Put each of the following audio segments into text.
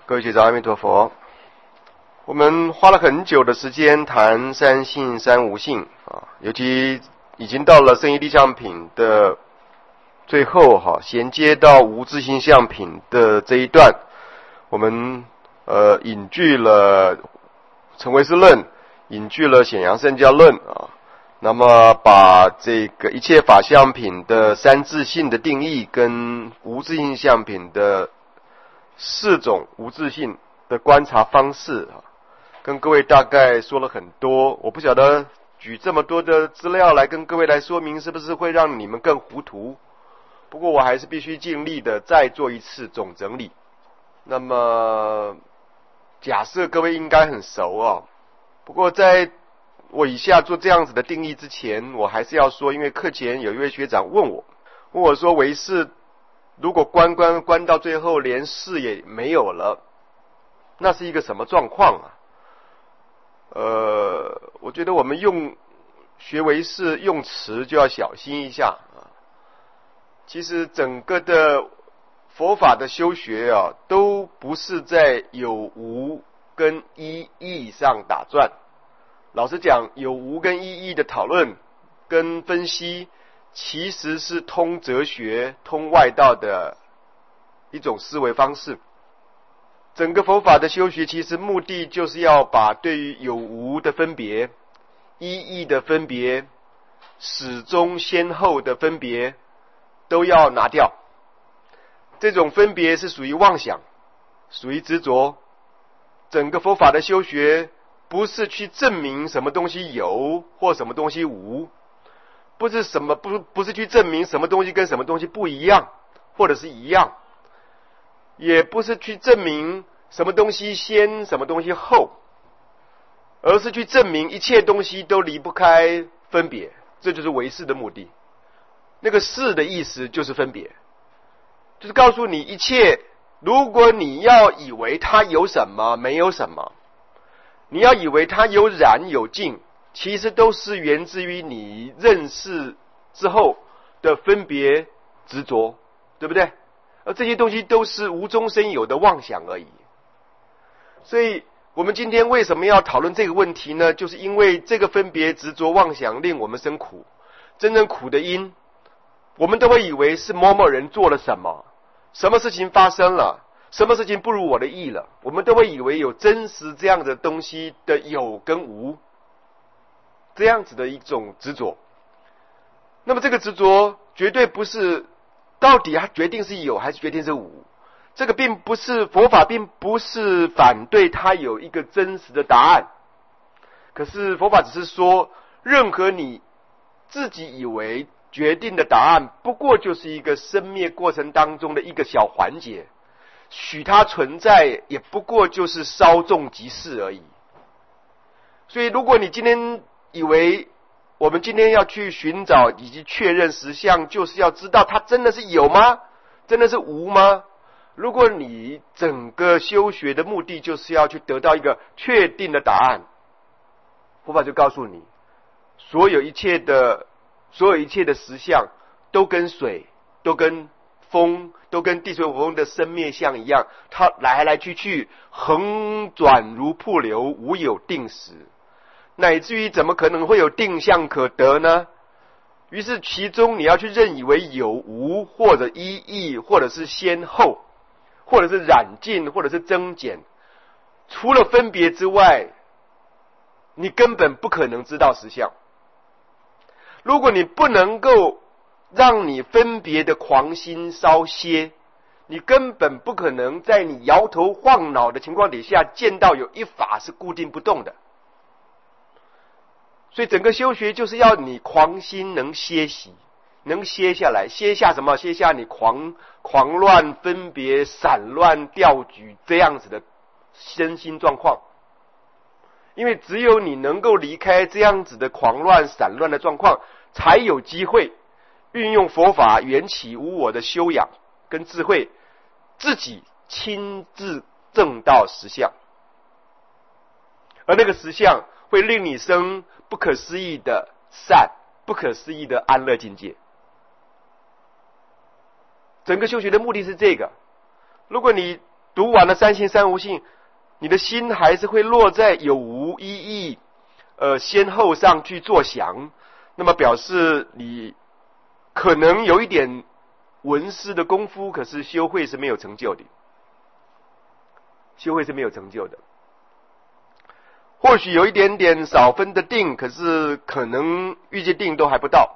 各位学长，阿弥陀佛。我们花了很久的时间谈三性三无性尤其已经到了圣义立相品的最后衔接到无自性相品的这一段，我们引据了成唯识论，引据了显扬圣教论那么把这个一切法相品的三自性的定义跟无自性相品的四种无自性的观察方式跟各位大概说了很多。我不晓得举这么多的资料来跟各位来说明是不是会让你们更糊涂，不过我还是必须尽力的再做一次总整理。那么假设各位应该很熟不过在我以下做这样子的定义之前，我还是要说，因为课前有一位学长问我说，唯识如果关到最后连识也没有了，那是一个什么状况我觉得我们学唯识用词就要小心一下其实整个的佛法的修学都不是在有无跟一义上打转。老实讲，有无跟一义的讨论跟分析其实是通哲学通外道的一种思维方式。整个佛法的修学其实目的就是要把对于有无的分别、一义的分别、始终先后的分别都要拿掉。这种分别是属于妄想，属于执着。整个佛法的修学不是去证明什么东西有或什么东西无，不是去证明什么东西跟什么东西不一样或者是一样，也不是去证明什么东西先什么东西后，而是去证明一切东西都离不开分别。这就是唯识的目的。那个识的意思就是分别，就是告诉你一切，如果你要以为它有什么没有什么，你要以为它有染有净，其实都是源自于你认识之后的分别执着，对不对？而这些东西都是无中生有的妄想而已。所以我们今天为什么要讨论这个问题呢？就是因为这个分别执着妄想令我们生苦。真正苦的因，我们都会以为是某某人做了什么，什么事情发生了，什么事情不如我的意了，我们都会以为有真实这样的东西的有跟无，这样子的一种执着。那么这个执着绝对不是到底它决定是有还是决定是无，这个并不是佛法，并不是反对它有一个真实的答案。可是佛法只是说，任何你自己以为决定的答案，不过就是一个生灭过程当中的一个小环节，许它存在也不过就是稍纵即逝而已。所以如果你今天以为我们今天要去寻找以及确认实相，就是要知道它真的是有吗？真的是无吗？如果你整个修学的目的就是要去得到一个确定的答案，佛法就告诉你，所有一切的实相都跟水，都跟风，都跟地水火风的生灭相一样，它来来去去，横转如瀑流，无有定时，乃至于怎么可能会有定相可得呢？于是其中你要去认以为有无，或者一义，或者是先后，或者是染净，或者是增减，除了分别之外，你根本不可能知道实相。如果你不能够让你分别的狂心稍歇，你根本不可能在你摇头晃脑的情况底下见到有一法是固定不动的。所以整个修学就是要你狂心能歇息，能歇下来。歇下什么？歇下你狂乱分别散乱调举这样子的身心状况。因为只有你能够离开这样子的狂乱散乱的状况，才有机会运用佛法缘起无我的修养跟智慧，自己亲自证到实相。而那个实相会令你生不可思议的善，不可思议的安乐境界。整个修学的目的是这个。如果你读完了三性三无性，你的心还是会落在有无一义先后上去作想，那么表示你可能有一点闻思的功夫，可是修慧是没有成就的，修慧是没有成就的。或许有一点点少分的定，可是可能欲界定都还不到。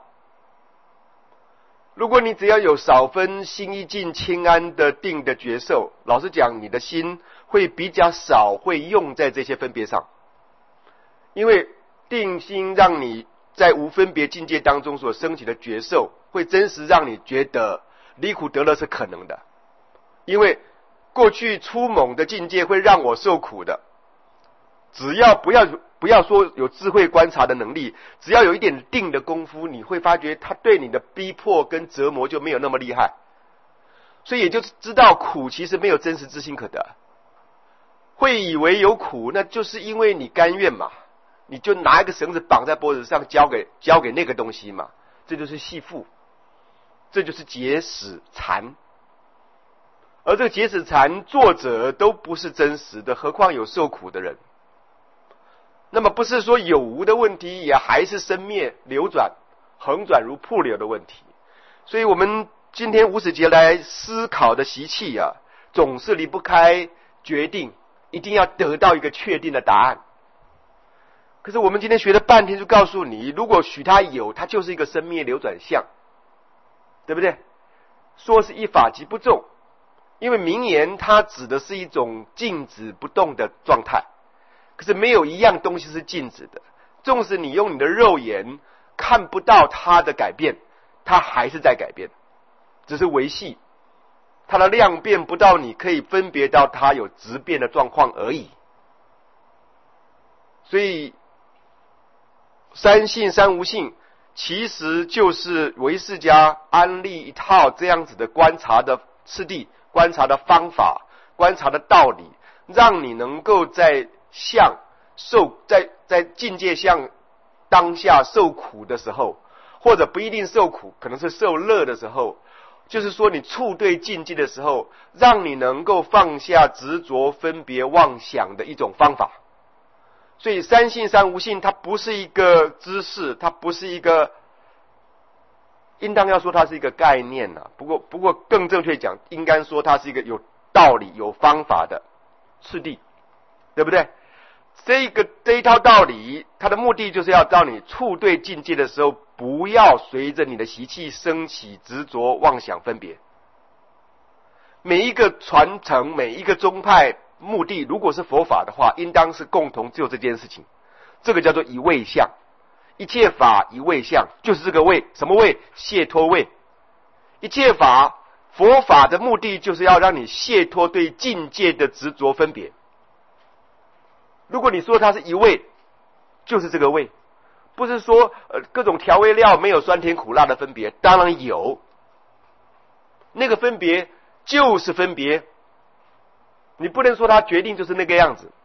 如果你只要有少分心一境清安的定的觉受，老实讲，你的心会比较少会用在这些分别上，因为定心让你在无分别境界当中所升起的觉受，会真实让你觉得离苦得乐是可能的。因为过去粗猛的境界会让我受苦的，只要不要说有智慧观察的能力，只要有一点定的功夫，你会发觉它对你的逼迫跟折磨就没有那么厉害。所以也就知道苦其实没有真实之心可得。会以为有苦，那就是因为你甘愿嘛，你就拿一个绳子绑在脖子上交给那个东西嘛，这就是系缚，这就是结使缠。而这个结使缠作者都不是真实的，何况有受苦的人。那么不是说有无的问题，也还是生灭流转横转如瀑流的问题。所以我们今天无始劫来思考的习气啊，总是离不开决定，一定要得到一个确定的答案。可是我们今天学了半天就告诉你，如果许它有，它就是一个生灭流转相，对不对？说是一法即不中，因为名言它指的是一种静止不动的状态，可是没有一样东西是静止的，纵使你用你的肉眼看不到它的改变，它还是在改变，只是维系，它的量变不到你可以分别到它有质变的状况而已。所以三性三无性其实就是唯识家安立一套这样子的观察的次第、观察的方法、观察的道理，让你能够在在境界相当下受苦的时候，或者不一定受苦，可能是受乐的时候，就是说你触对境界的时候，让你能够放下执着分别妄想的一种方法。所以三性三无性它不是一个知识，它不是一个，应当要说它是一个概念啊，不过更正确讲，应该说它是一个有道理有方法的次第，对不对？这一套道理，它的目的就是要让你触对境界的时候，不要随着你的习气升起执着妄想分别。每一个传承，每一个宗派目的，如果是佛法的话，应当是共同只有这件事情，这个叫做一位相，一切法一位相，就是这个位，什么位？解脱位。一切法，佛法的目的就是要让你解脱对境界的执着分别。如果你说它是一味，就是这个味，不是说各种调味料没有酸甜苦辣的分别，当然有，那个分别就是分别，你不能说它决定就是那个样子。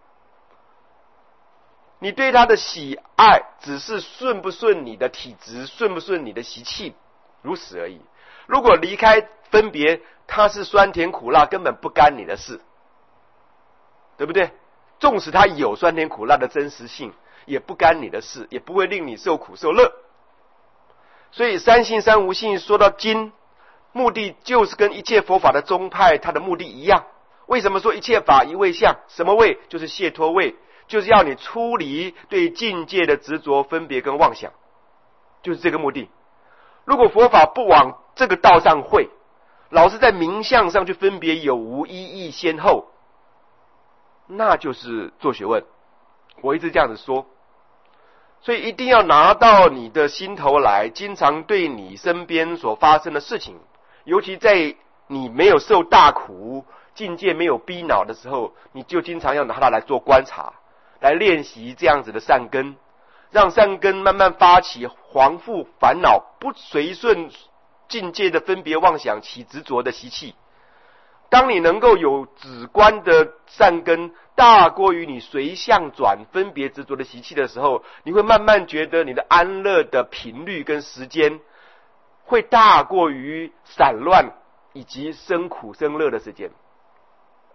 你对它的喜爱只是顺不顺你的体质，顺不顺你的习气，如此而已。如果离开分别，它是酸甜苦辣，根本不干你的事，对不对？纵使它有酸甜苦辣的真实性，也不干你的事，也不会令你受苦受乐。所以三性三无性说到今，目的就是跟一切佛法的宗派它的目的一样。为什么说一切法一位相？什么位？就是解脱位，就是要你出离对境界的执着分别跟妄想，就是这个目的。如果佛法不往这个道上会，老是在名相上去分别有无一义先后，那就是做学问。我一直这样子说，所以一定要拿到你的心头来，经常对你身边所发生的事情，尤其在你没有受大苦、境界没有逼恼的时候，你就经常要拿它来做观察，来练习这样子的善根，让善根慢慢发起惶怖烦恼，不随顺境界的分别妄想起执着的习气。当你能够有止观的善根大过于你随相转分别执着的习气的时候，你会慢慢觉得你的安乐的频率跟时间会大过于散乱以及生苦生乐的时间。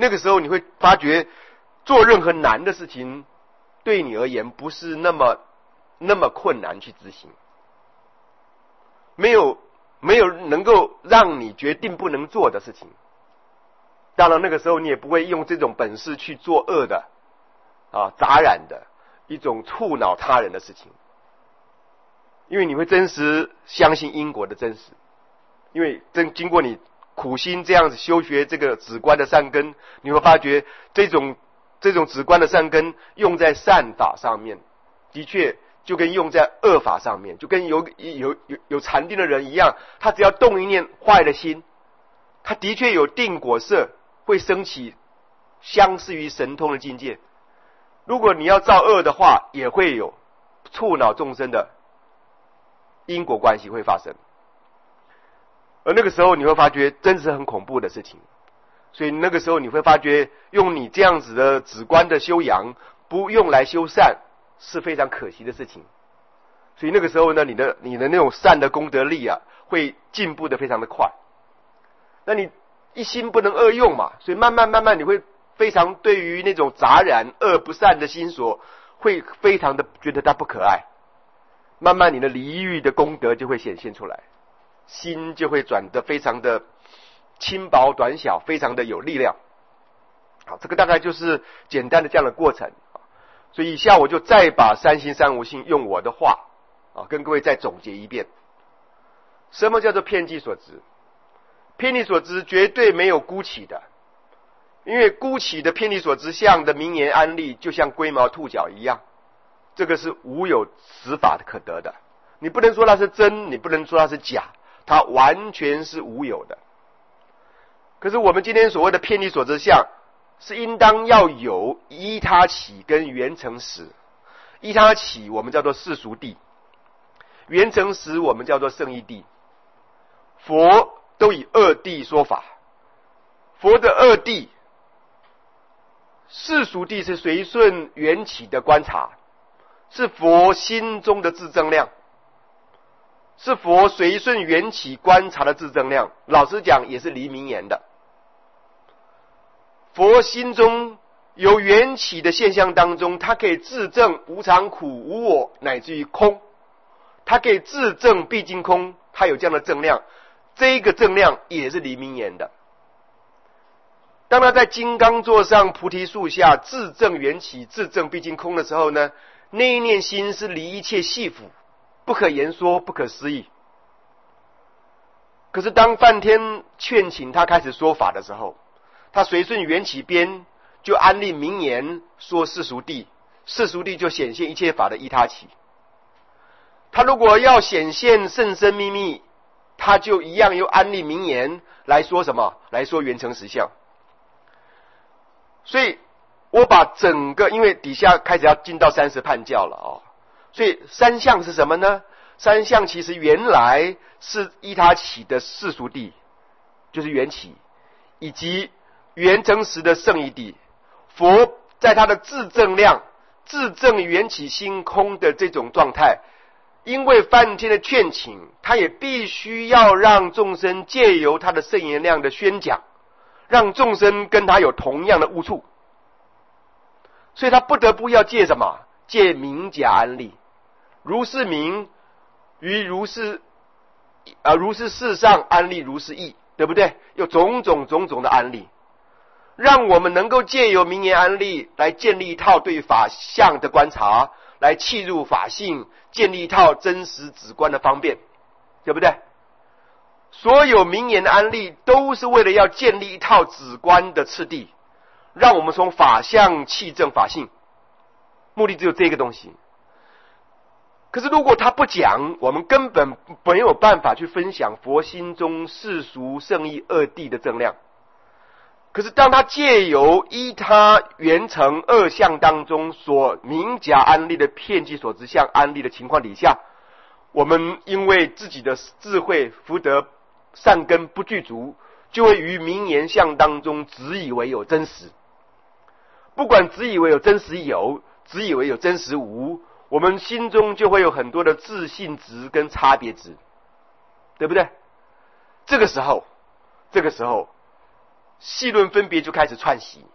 那个时候你会发觉，做任何难的事情，对你而言不是那么困难去执行，没有能够让你决定不能做的事情。当然那个时候你也不会用这种本事去做恶的杂染的一种触恼他人的事情，因为你会真实相信因果的真实，因为经过你苦心这样子修学这个止观的善根，你会发觉这种止观的善根用在善法上面，的确就跟用在恶法上面，就跟有禅定的人一样，他只要动一念坏的心，他的确有定果色，会升起相似于神通的境界。如果你要造恶的话，也会有触恼众生的因果关系会发生。而那个时候你会发觉真是很恐怖的事情，所以那个时候你会发觉用你这样子的止观的修养不用来修善是非常可惜的事情。所以那个时候呢，你的那种善的功德力会进步的非常的快。那你一心不能恶用嘛，所以慢慢你会非常对于那种杂染恶不善的心所会非常的觉得它不可爱，慢慢你的离欲的功德就会显现出来，心就会转得非常的轻薄短小，非常的有力量。好，这个大概就是简单的这样的过程。所以以下我就再把三心三无性用我的话跟各位再总结一遍。什么叫做遍计所知？遍计所知绝对没有孤起的，因为孤起的遍计所知相的名言安例就像龟毛兔角一样，这个是无有实法可得的。你不能说它是真，你不能说它是假，它完全是无有的。可是我们今天所谓的遍计所知相，是应当要有依他起跟缘成实。依他起我们叫做世俗谛，缘成实我们叫做圣义谛。佛都以二谛说法，佛的二谛，世俗谛是随顺缘起的观察，是佛心中的自证量，是佛随顺缘起观察的自证量。老实讲也是离名言的。佛心中有缘起的现象当中，他可以自证无常苦无我乃至于空，他可以自证毕竟空，他有这样的证量，这个证量也是离名言的。当他在金刚座上菩提树下自证缘起自证毕竟空的时候呢，那一念心是离一切系缚，不可言说，不可思议。可是当梵天劝请他开始说法的时候，他随顺缘起边就安立名言说世俗谛，世俗谛就显现一切法的依他起。他如果要显现甚深秘密，他就一样用安立名言来说什么？来说缘成实相。所以我把整个，因为底下开始要进到30判教了所以三相是什么呢？三相其实原来是依他起的世俗谛，就是缘起，以及缘成实的圣义谛。佛在他的自证量自证缘起心空的这种状态，因为梵天的劝请，他也必须要让众生借由他的圣言量的宣讲，让众生跟他有同样的悟处，所以他不得不要借什么？借名假安立。如是名于如是事上安立如是义，对不对？有种种的安立，让我们能够借由名言安立来建立一套对法相的观察，来契入法性，建立一套真实止观的方便，对不对？所有名言的安立都是为了要建立一套止观的次第，让我们从法相契证法性，目的只有这个东西。可是如果他不讲，我们根本没有办法去分享佛心中世俗圣义二谛的正量。可是当他借由依他缘成二相当中所名假安立的遍计所知相安立的情况底下，我们因为自己的智慧福德善根不具足，就会于名言相当中只以为有真实。不管只以为有真实有，只以为有真实无，我们心中就会有很多的自信值跟差别值，对不对？这个时候细论分别就开始串习，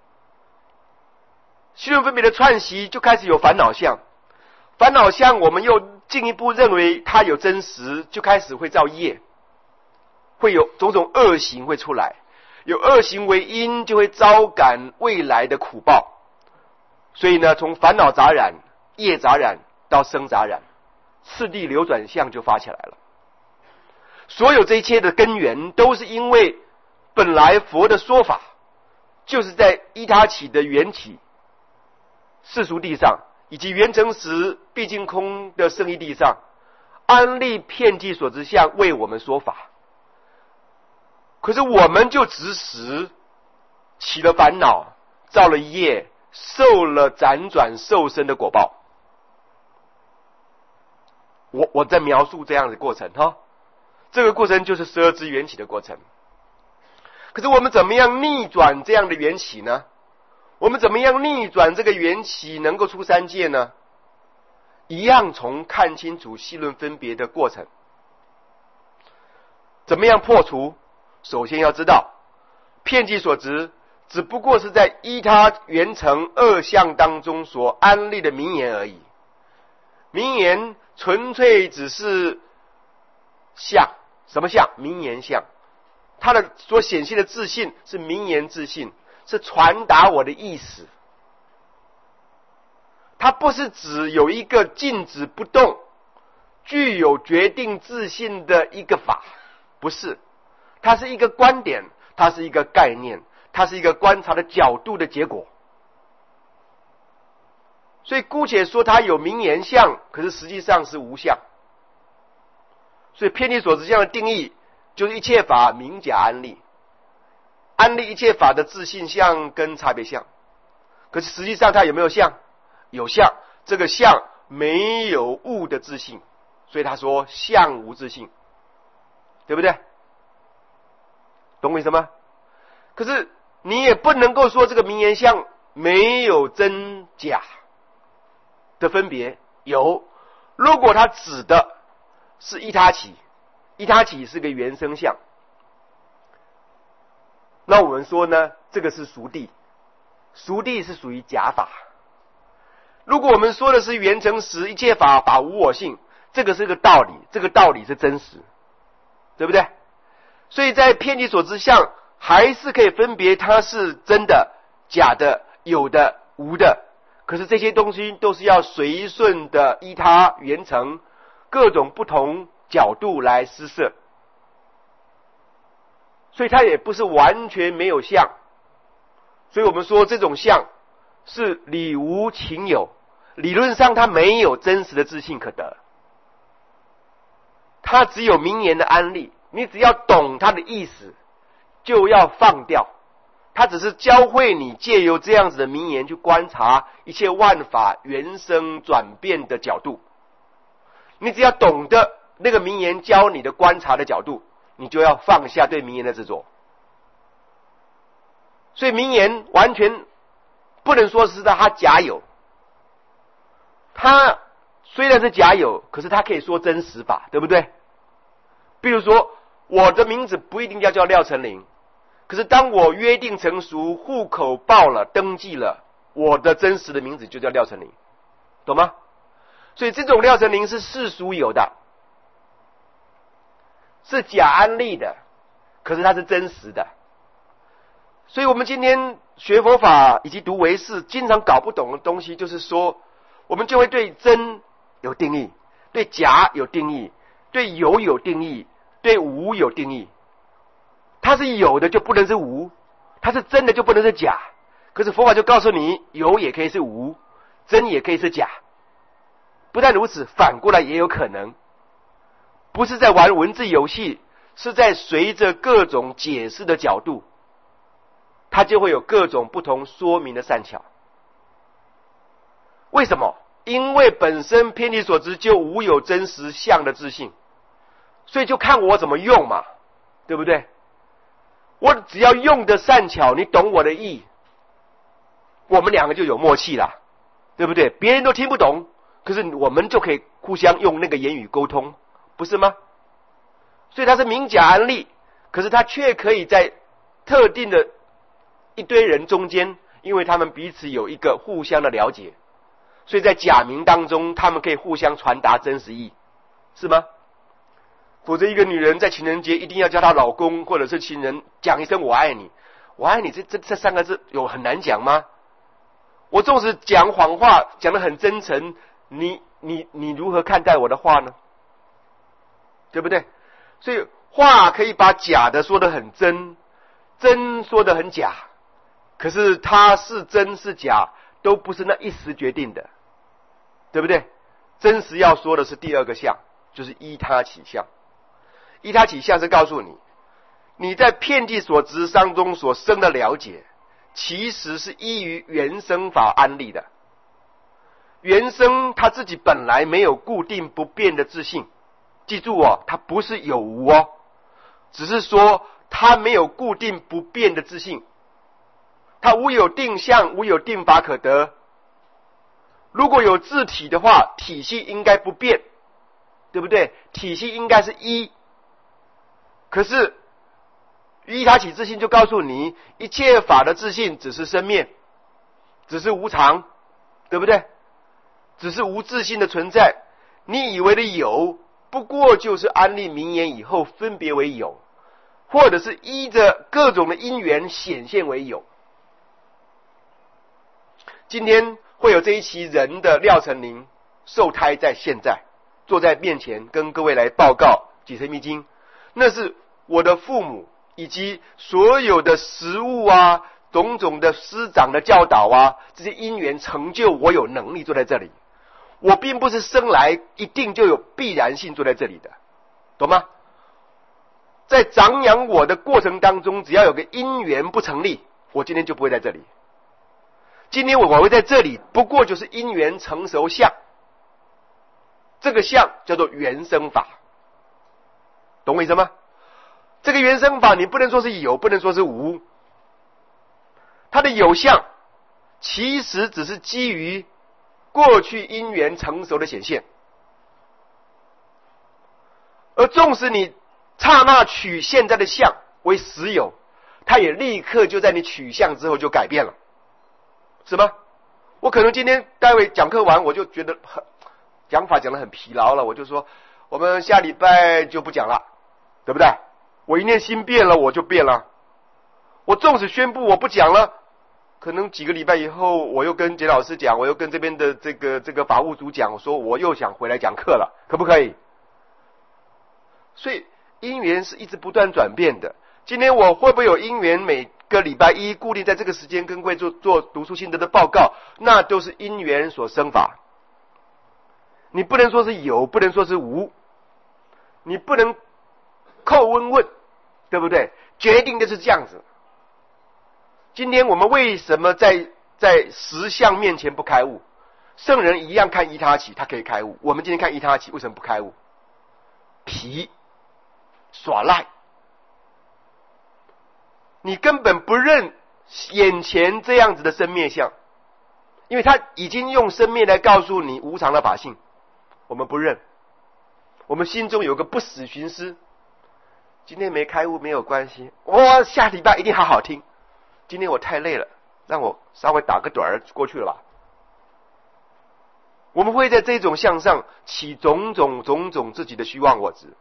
细论分别的串习就开始有烦恼相，烦恼相我们又进一步认为它有真实，就开始会造业，会有种种恶行会出来，有恶行为因，就会招感未来的苦报。所以呢，从烦恼杂染、业杂染到生杂染，次第流转相就发起来了。所有这一切的根源，都是因为本来佛的说法，就是在依他起的缘起世俗地上，以及缘成实毕竟空的圣义地上，安立遍计所知相为我们说法。可是我们就执时起了烦恼，造了业，受了辗转受生的果报。我在描述这样的过程哈，这个过程就是12支缘起的过程。可是我们怎么样逆转这样的缘起呢？我们怎么样逆转这个缘起能够出三界呢？一样从看清楚细论分别的过程。怎么样破除？首先要知道，遍计所执只不过是在依他缘成二相当中所安立的名言而已。名言纯粹只是相，什么相？名言相。它的所显现的自信是名言自信，是传达我的意思。它不是指有一个静止不动、具有决定自信的一个法，不是。它是一个观点，它是一个概念，它是一个观察的角度的结果。所以姑且说它有名言相，可是实际上是无相。所以遍计所知相的定义就是一切法名假安立，安立一切法的自性相跟差别相。可是实际上它有没有相？有相，这个相没有物的自性，所以他说相无自性，对不对？懂我意思吗？可是你也不能够说这个名言相没有真假的分别，有。如果它指的是依他起，依他起是个原生相，那我们说呢，这个是熟地，熟地是属于假法。如果我们说的是缘成实，一切法法无我性，这个是个道理，这个道理是真实，对不对？所以在遍计所知相还是可以分别它是真的、假的、有的、无的。可是这些东西都是要随顺的依他缘成各种不同角度来施设，所以它也不是完全没有相。所以我们说这种相是理无情有，理论上它没有真实的自性可得，它只有名言的安立。你只要懂它的意思，就要放掉。它只是教会你借由这样子的名言去观察一切万法原生转变的角度。你只要懂得那个名言教你的观察的角度，你就要放下对名言的执着。所以名言完全不能说是它假有，它虽然是假有，可是它可以说真实法，对不对？比如说我的名字不一定要叫廖成林，可是当我约定成熟，户口报了，登记了，我的真实的名字就叫廖成林，懂吗？所以这种廖成林是世俗有的，是假安立的，可是它是真实的。所以我们今天学佛法以及读唯识，经常搞不懂的东西，就是说我们就会对真有定义，对假有定义，对有定义，对无有定义。它是有的就不能是无，它是真的就不能是假。可是佛法就告诉你，有也可以是无，真也可以是假。不但如此，反过来也有可能，不是在玩文字游戏，是在随着各种解释的角度，它就会有各种不同说明的善巧。为什么？因为本身遍计所知就无有真实相的自性，所以就看我怎么用嘛，对不对？我只要用的善巧，你懂我的意，我们两个就有默契了，对不对？别人都听不懂，可是我们就可以互相用那个言语沟通，不是吗？所以它是名假安立，可是它却可以在特定的一堆人中间，因为他们彼此有一个互相的了解，所以在假名当中，他们可以互相传达真实意，是吗？否则一个女人在情人节一定要叫她老公或者是情人讲一声我爱你，我爱你这三个字有很难讲吗？我纵使讲谎话讲得很真诚，你如何看待我的话呢？对不对？所以话可以把假的说得很真，真说得很假，可是它是真是假都不是那一时决定的，对不对？真实要说的是第二个相，就是依他起相。依他起相是告诉你，你在遍地所执当中所生的了解，其实是依于原生法安立的。原生他自己本来没有固定不变的自性，记住哦，它不是有无哦，只是说它没有固定不变的自性，它无有定相，无有定法可得。如果有自体的话，体系应该不变，对不对？体系应该是一。可是依他起自性就告诉你，一切法的自性只是生灭，只是无常，对不对？只是无自性的存在。你以为的有，不过就是安立名言以后分别为有，或者是依着各种的因缘显现为有。今天会有这一期人的廖成林受胎在现在坐在面前跟各位来报告几层密经，那是我的父母以及所有的实务啊，种种的师长的教导啊，这些因缘成就我有能力坐在这里。我并不是生来一定就有必然性坐在这里的，懂吗？在长养我的过程当中，只要有个因缘不成立，我今天就不会在这里。今天我会在这里，不过就是因缘成熟相，这个相叫做原生法，懂我意思吗？这个原生法你不能说是有，不能说是无，它的有相其实只是基于过去因缘成熟的显现，而纵使你刹那取现在的相为实有，它也立刻就在你取相之后就改变了，是吗？我可能今天待会讲课完，我就觉得讲法讲得很疲劳了，我就说我们下礼拜就不讲了，对不对？我一念心变了，我就变了。我纵使宣布我不讲了，可能几个礼拜以后，我又跟杰老师讲，我又跟这边的这个法务组讲，我说我又想回来讲课了，可不可以？所以因缘是一直不断转变的。今天我会不会有因缘每个礼拜一固定在这个时间跟各位做读书心得的报告，那都是因缘所生法。你不能说是有，不能说是无，你不能扣问，对不对？决定的是这样子。今天我们为什么在实相面前不开悟？圣人一样看依他起，他可以开悟。我们今天看依他起，为什么不开悟？皮耍赖，你根本不认眼前这样子的生灭相，因为他已经用生灭来告诉你无常的法性，我们不认。我们心中有个不死寻思，今天没开悟没有关系，我下礼拜一定好好听。今天我太累了，让我稍微打个盹儿过去了吧。我们会在这种向上起种种自己的虚妄我执，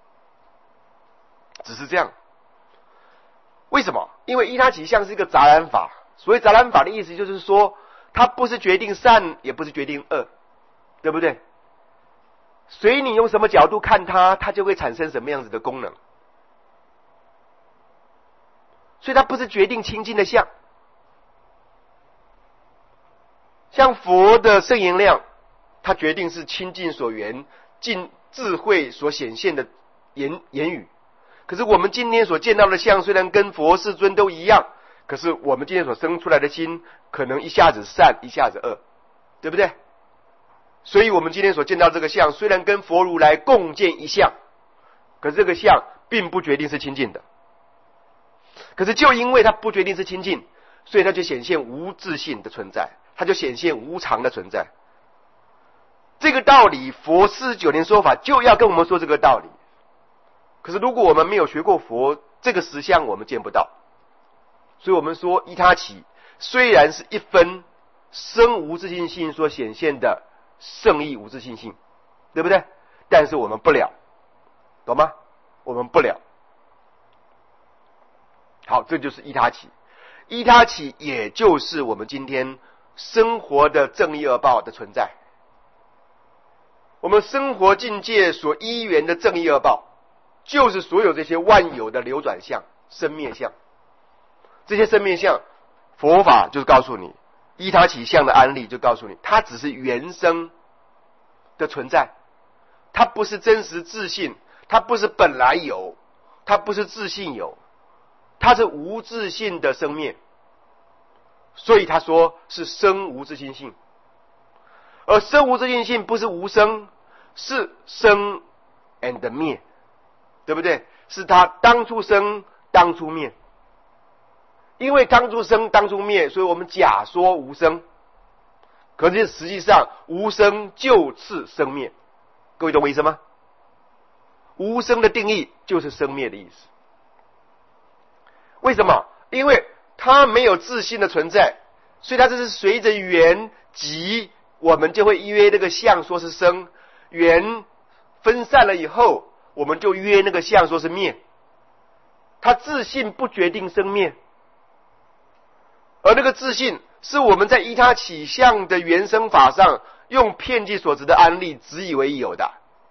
只是这样。为什么？因为依他起相是一个杂染法。所谓杂染法的意思就是说，它不是决定善，也不是决定恶，对不对？随你用什么角度看它，它就会产生什么样子的功能。所以它不是决定清净的相。像佛的圣言量，它决定是清净所缘，尽智慧所显现的言语。可是我们今天所见到的相，虽然跟佛世尊都一样，可是我们今天所生出来的心，可能一下子善，一下子恶，对不对？所以我们今天所见到这个相，虽然跟佛如来共见一相，可是这个相并不决定是清净的。可是就因为它不决定是清净，所以它就显现无自性的存在，它就显现无常的存在。这个道理，佛49年说法就要跟我们说这个道理。可是如果我们没有学过佛，这个实相我们见不到。 所以我们说依他起虽然是一分生无自性性所显现的圣义无自性性，对不对？但是我们不了，懂吗？我们不了。好，这就是依他起。依他起也就是我们今天生活的正义恶报的存在。我们生活境界所依缘的正义恶报，就是所有这些万有的流转相、生灭相。这些生灭相，佛法就是告诉你，依他起相的安立就告诉你，它只是原生的存在，它不是真实自性，它不是本来有，它不是自性有，它是无自性的生灭。所以他说是生无自性性，而生无自性性不是无生，是生 and 灭，对不对？是他当初生当初灭。因为当初生当初灭，所以我们假说无生，可是实际上无生就次生灭。各位懂我意思吗？无生的定义就是生灭的意思。为什么？因为它没有自性的存在，所以它这是随着缘集，我们就会约那个相说是生，缘分散了以后，我们就约那个相说是灭。它自性不决定生灭，而那个自性是我们在依他起相的原生法上用遍计所执的安立只以为有的，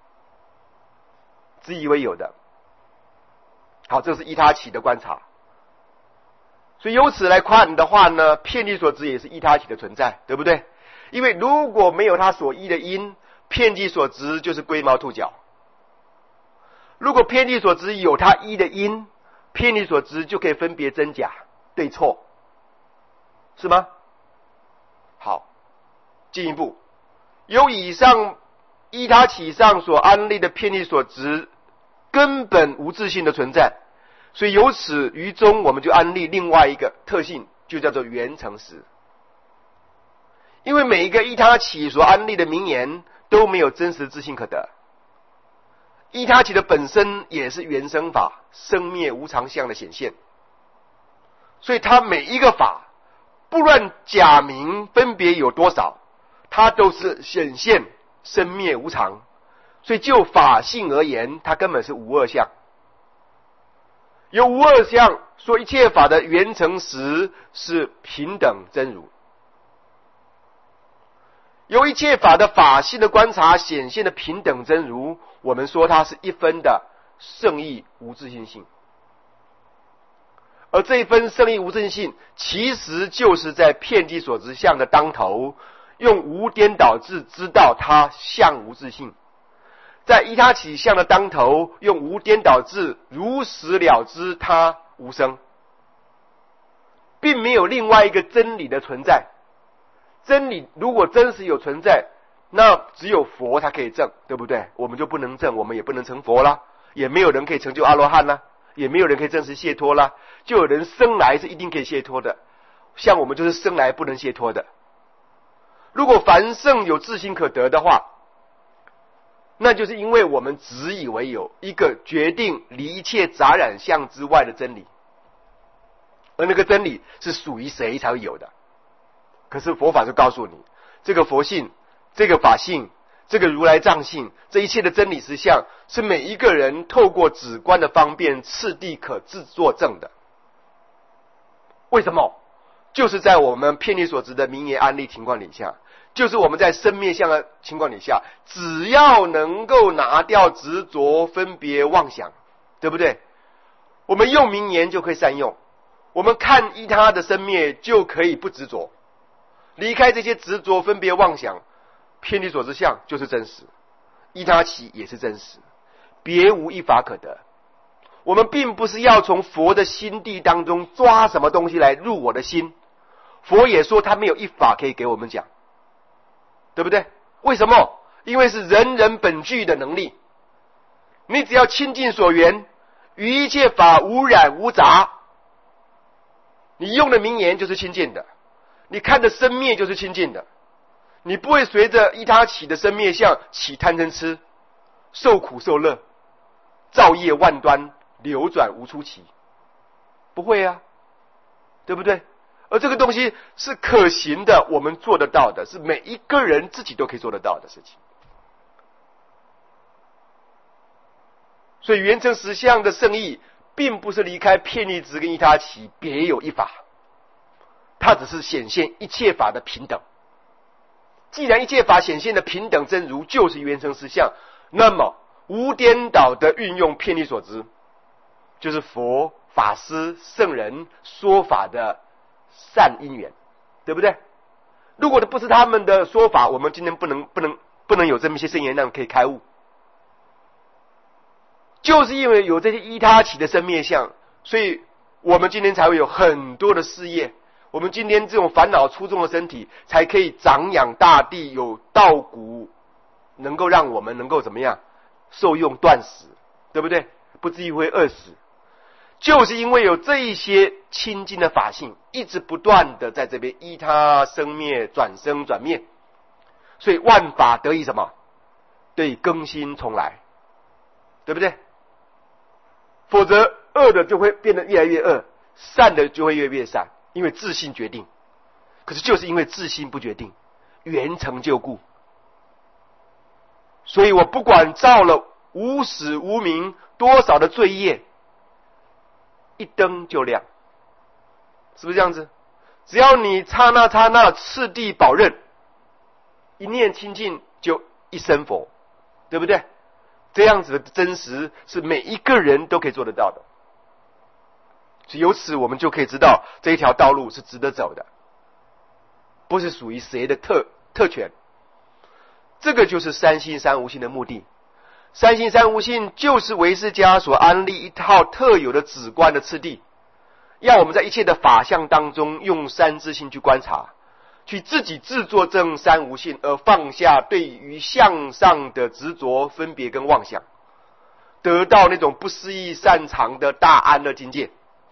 只以为有的。好，这是依他起的观察。所以由此来看的话呢，遍计所执也是依他起的存在，对不对？因为如果没有他所依的因，遍计所执就是龟毛兔角；如果遍计所执有他依的因，遍计所执就可以分别真假对错，是吗？好，进一步，由以上依他起上所安立的遍计所执根本无自性的存在，所以由此于中我们就安立另外一个特性，就叫做缘成实。因为每一个依他起所安立的名言都没有真实自性可得，依他起的本身也是缘生法生灭无常相的显现，所以它每一个法不论假名分别有多少，它都是显现生灭无常，所以就法性而言，它根本是无二相。有无二相，说一切法的缘成实是平等真如。由一切法的法性的观察显现的平等真如，我们说它是一分的圣义无自性性。而这一分圣义无自性性，其实就是在遍计所执相的当头，用无颠倒智知道它相无自性；在依他起相的当头，用无颠倒智如实了知它无生，并没有另外一个真理的存在。真理如果真实有存在，那只有佛他可以证，对不对？我们就不能证，我们也不能成佛啦，也没有人可以成就阿罗汉啦，也没有人可以证实解脱啦。就有人生来是一定可以解脱的，像我们就是生来不能解脱的。如果凡圣有自性可得的话，那就是因为我们只以为有一个决定离一切杂染相之外的真理，而那个真理是属于谁才会有的。可是佛法就告诉你，这个佛性，这个法性，这个如来藏性，这一切的真理实相，是每一个人透过止观的方便次第可自作证的。为什么？就是在我们遍计所执的名言安立情况底下，就是我们在生灭相的情况底下，只要能够拿掉执着分别妄想，对不对？我们用名言就可以善用，我们看依他的生灭就可以不执着，离开这些执着分别妄想，遍计所执相就是真实，依他起也是真实，别无一法可得。我们并不是要从佛的心地当中抓什么东西来入我的心，佛也说他没有一法可以给我们讲，对不对？为什么？因为是人人本具的能力，你只要清净所缘，于一切法无染无杂，你用的名言就是清净的，你看的生灭就是清净的，你不会随着依他起的生灭相起贪嗔痴，受苦受乐，造业万端，流转无出期，不会啊。 对不对？而这个东西是可行的，我们做得到的，是每一个人自己都可以做得到的事情。所以圆成实相的圣意，并不是离开遍利执跟依他起别有一法，它只是显现一切法的平等。既然一切法显现的平等真如就是圆成实相，那么无颠倒的运用遍利所知，就是佛法师圣人说法的善因缘，对不对？如果不是他们的说法，我们今天不能有这么一些圣言让可以开悟。就是因为有这些依他起的生灭相，所以我们今天才会有很多的事业。我们今天这种烦恼粗重的身体，才可以长养大地，有稻谷，能够让我们能够怎么样受用断食，对不对？不至于会饿死。就是因为有这一些清净的法性，一直不断的在这边依他生灭，转生转灭，所以万法得以什么？得以更新重来，对不对？否则恶的就会变得越来越恶，善的就会越来越善，因为自性决定。可是就是因为自性不决定，缘成就故，所以我不管造了无始无明多少的罪业，一灯就亮，是不是这样子？只要你刹那次第保任，一念清净就一生佛，对不对？这样子的真实是每一个人都可以做得到的。所以由此我们就可以知道这一条道路是值得走的，不是属于谁的特权。这个就是三性三无性的目的。三性三无性就是唯识家所安立一套特有的止观的次第，要我们在一切的法相当中用三自性去观察，去自己自作证三无性，而放下对于相上的执着分别跟妄想，得到那种不思议擅长的大安乐境界。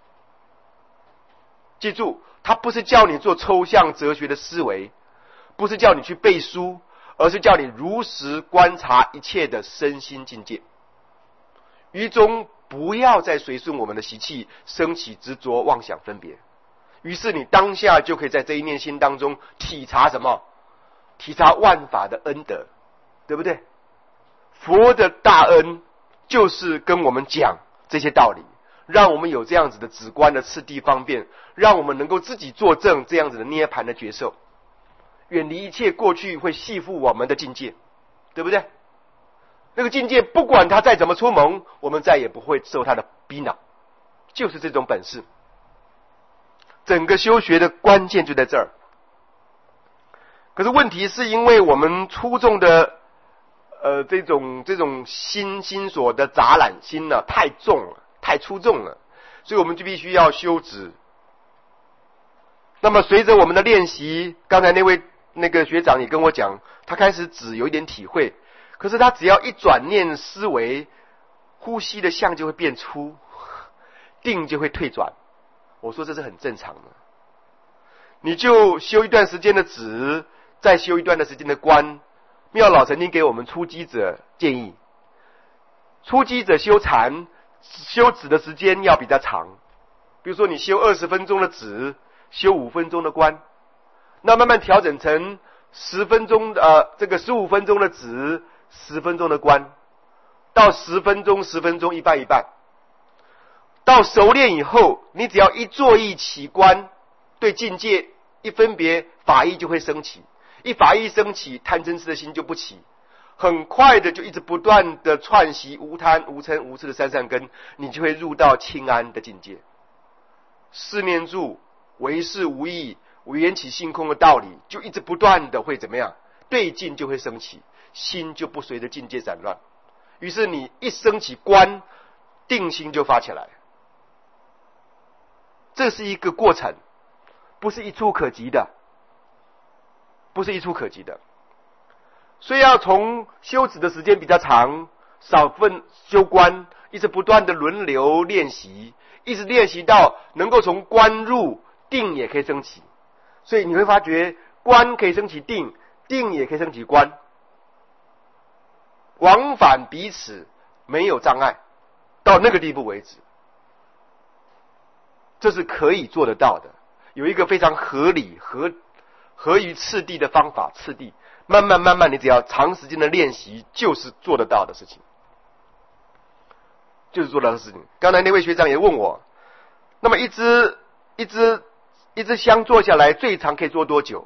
记住，它不是叫你做抽象哲学的思维，不是叫你去背书，而是叫你如实观察一切的身心境界，于中不要再随顺我们的习气升起执着妄想分别。于是你当下就可以在这一念心当中体察什么？体察万法的恩德，对不对？佛的大恩就是跟我们讲这些道理，让我们有这样子的止观的次第方便，让我们能够自己作证这样子的涅槃的觉受，远离一切过去会系缚我们的境界，对不对？那个境界不管它再怎么出蒙，我们再也不会受它的逼恼，就是这种本事。整个修学的关键就在这儿。可是问题是因为我们粗重的这种心所的杂染心呢太重了，太粗重了，所以我们就必须要修止。那么随着我们的练习，刚才那个学长也跟我讲，他开始止有一点体会，可是他只要一转念思维，呼吸的相就会变粗，定就会退转。我说这是很正常的，你就修一段时间的止，再修一段的时间的观。妙老曾经给我们初机者建议，初机者修禅修止的时间要比较长，比如说你修20分钟的止，修5分钟的观，那慢慢调整成10分钟这个15分钟的止，10分钟的观，到10分钟10分钟，一半一半。到熟练以后，你只要一坐一起观，对境界一分别，法意就会升起。一法意升起，贪嗔痴的心就不起，很快的就一直不断的串习无贪无嗔无痴的三善根，你就会入到清安的境界。四念住唯是无义，缘起性空的道理，就一直不断的会怎么样？对境就会升起，心就不随着境界散乱。于是你一升起观，定心就发起来。这是一个过程，不是一触可及的，不是一触可及的。所以要从修止的时间比较长，少分修观，一直不断的轮流练习，一直练习到能够从观入定也可以升起。所以你会发觉观可以升起定，定也可以升起观，往返彼此没有障碍，到那个地步为止，这是可以做得到的。 有一个非常合理、合于次第的方法，次第慢慢，你只要长时间的练习，就是做得到的事情，就是做到的事情。刚才那位学长也问我，那么一支香做下来，最长可以做多久？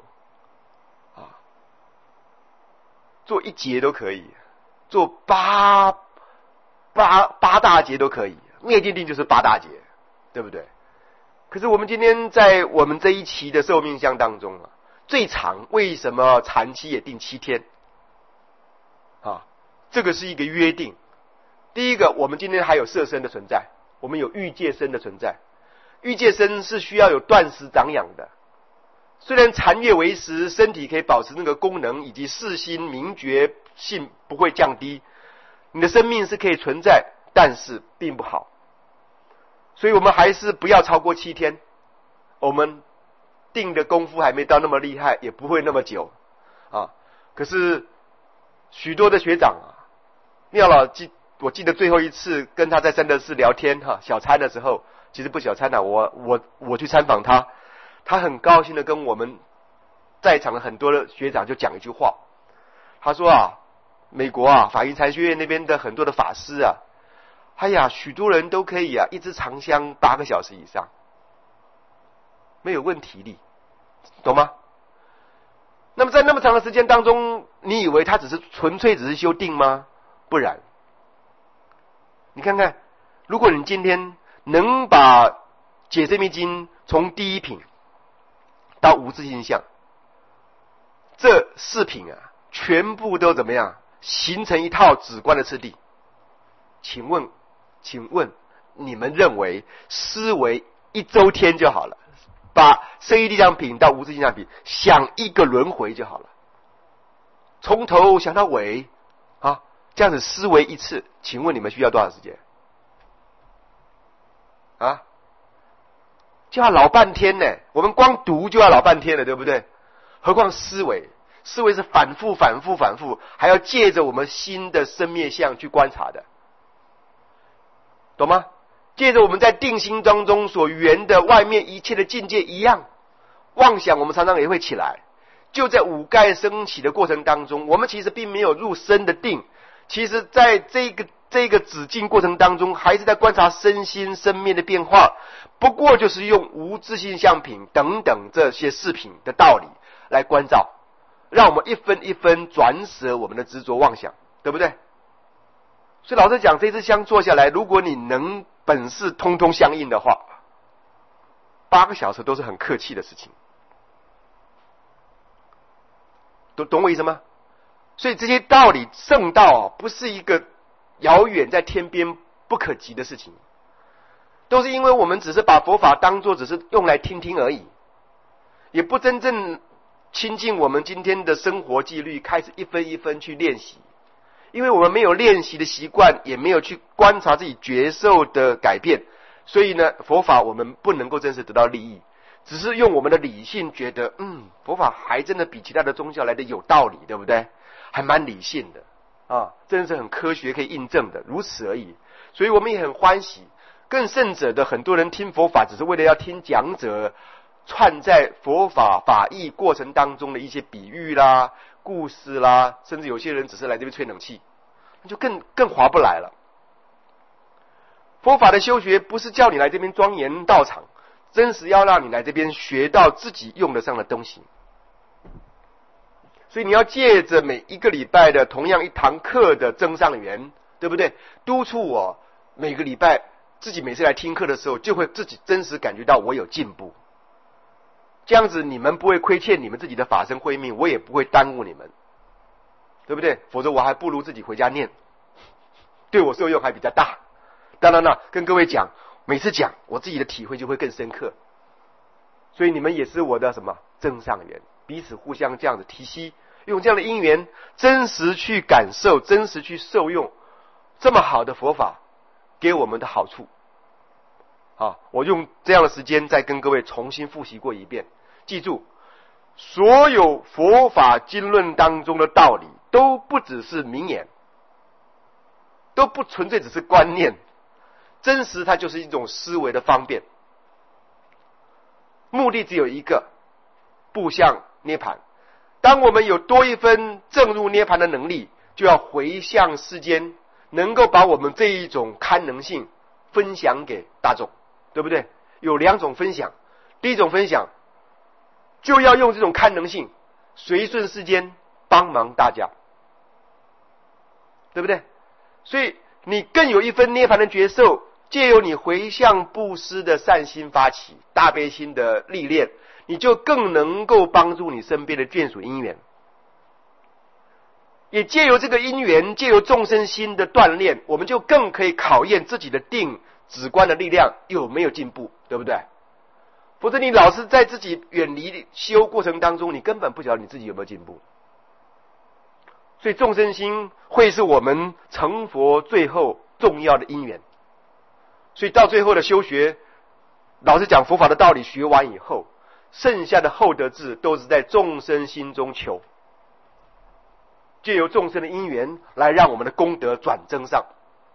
做1节都可以，做八大节都可以，灭尽定就是8大节，对不对？可是我们今天在我们这一期的寿命相当中最长为什么禅期也定7天？这个是一个约定。第一个，我们今天还有色身的存在，我们有欲界身的存在，欲界身是需要有断食长养的。虽然禅悦为食，身体可以保持那个功能，以及视心明觉性不会降低，你的生命是可以存在，但是并不好。所以我们还是不要超过7天。我们定的功夫还没到那么厉害，也不会那么久可是许多的学长妙老我记得最后一次跟他在三德寺聊天小参的时候，其实不小参我去参访他。他很高兴的跟我们在场的很多的学长就讲一句话，他说美国法云禅学院那边的很多的法师许多人都可以一支长香8个小时以上，没有问题的，懂吗？那么在那么长的时间当中，你以为他纯粹只是修定吗？不然，你看看，如果你今天能把解释密经从第一品到无自性相，这4品全部都怎么样形成一套止观的次第？请问你们认为思维1周天就好了，把生意力量品到无自性相品想1个轮回就好了，从头想到尾这样子思维1次，请问你们需要多少时间就要老半天呢。我们光读就要老半天了，对不对？何况思维是反复，还要借着我们心的生灭相去观察的，懂吗？借着我们在定心当中所缘的外面一切的境界一样，妄想我们常常也会起来。就在五盖升起的过程当中，我们其实并没有入深的定，其实在这个止境过程当中，还是在观察身心生灭的变化，不过就是用无自性相品等等这些4品的道理来关照，让我们一分一分转舍我们的执着妄想，对不对？所以老实讲，这支香做下来，如果你能本事通通相应的话，8个小时都是很客气的事情，懂我意思吗？所以这些道理圣道不是一个遥远在天边不可及的事情，都是因为我们只是把佛法当作只是用来听听而已，也不真正亲近我们今天的生活纪律，开始一分一分去练习。因为我们没有练习的习惯，也没有去观察自己觉受的改变，所以呢，佛法我们不能够真实得到利益，只是用我们的理性觉得佛法还真的比其他的宗教来的有道理，对不对？还蛮理性的真的是很科学可以印证的，如此而已。所以我们也很欢喜。更甚者的，很多人听佛法只是为了要听讲者串在佛法法义过程当中的一些比喻啦、故事啦，甚至有些人只是来这边吹冷气，那就更划不来了。佛法的修学不是叫你来这边庄严道场，真实要让你来这边学到自己用得上的东西。所以你要借着每一个礼拜的同样1堂课的增上缘，对不对？督促我每个礼拜自己每次来听课的时候，就会自己真实感觉到我有进步。这样子你们不会亏欠你们自己的法身慧命，我也不会耽误你们，对不对？否则我还不如自己回家念，对我受用还比较大。当然了，跟各位讲，每次讲我自己的体会就会更深刻。所以你们也是我的什么增上缘，彼此互相这样子提携，用这样的因缘真实去感受，真实去受用这么好的佛法给我们的好处。我用这样的时间再跟各位重新复习过一遍。记住，所有佛法经论当中的道理都不只是名言，都不纯粹只是观念，真实它就是一种思维的方便。 目的只有一个，步向涅槃。当我们有多一分证入涅槃的能力，就要回向世间，能够把我们这一种堪能性分享给大众，对不对？有2种分享，第一种分享就要用这种堪能性随顺世间，帮忙大家，对不对？所以你更有一分涅槃的觉受，借由你回向布施的善心发起，大悲心的历练，你就更能够帮助你身边的眷属因缘，也借由这个因缘，借由众生心的锻炼，我们就更可以考验自己的定止观的力量有没有进步，对不对？否则你老是在自己远离修过程当中，你根本不晓得你自己有没有进步。所以众生心会是我们成佛最后重要的因缘。所以到最后的修学，老实讲佛法的道理学完以后，剩下的厚德智都是在众生心中求，借由众生的因缘来让我们的功德转增上。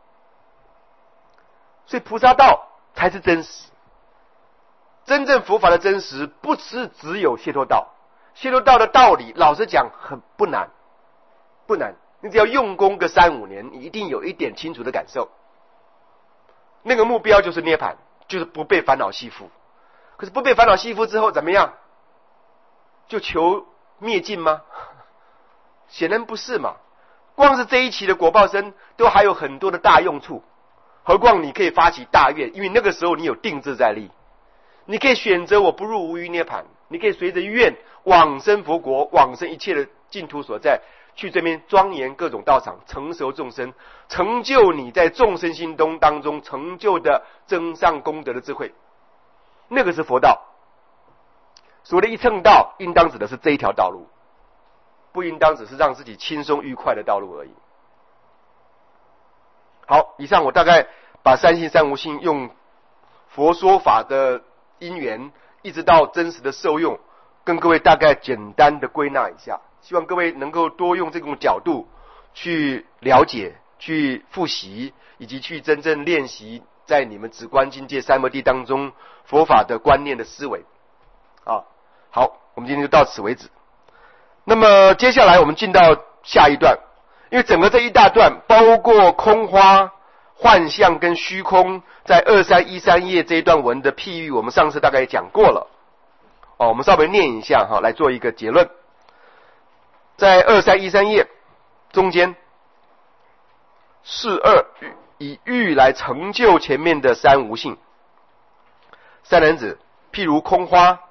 所以菩萨道才是真实，真正佛法的真实不是只有解脱道。解脱道的道理老实讲很不难，你只要用功个3-5年，你一定有一点清楚的感受。那个目标就是涅槃，就是不被烦恼吸附。可是不被烦恼吸附之后怎么样？就求灭尽吗？显然不是嘛。光是这一期的果报身都还有很多的大用处，何况你可以发起大愿，因为那个时候你有定志在力，你可以选择我不入无余涅槃，你可以随着愿往生佛国，往生一切的净土所在，去这边庄严各种道场，成熟众生，成就你在众生心当中成就的增上功德的智慧，那个是佛道。所谓的一乘道，应当指的是这一条道路，不应当只是让自己轻松愉快的道路而已。好，以上我大概把三性三无性用佛说法的因缘，一直到真实的受用，跟各位大概简单的归纳一下，希望各位能够多用这种角度去了解、去复习，以及去真正练习在你们止观境界三摩地当中佛法的观念的思维。好，我们今天就到此为止。那么接下来我们进到下一段，因为整个这一大段包括空花、幻象跟虚空，在2313页这一段文的譬喻，我们上次大概也讲过了。我们稍微念一下来做一个结论。在2313页中间，是二以欲来成就前面的三无性。三人子，譬如空花，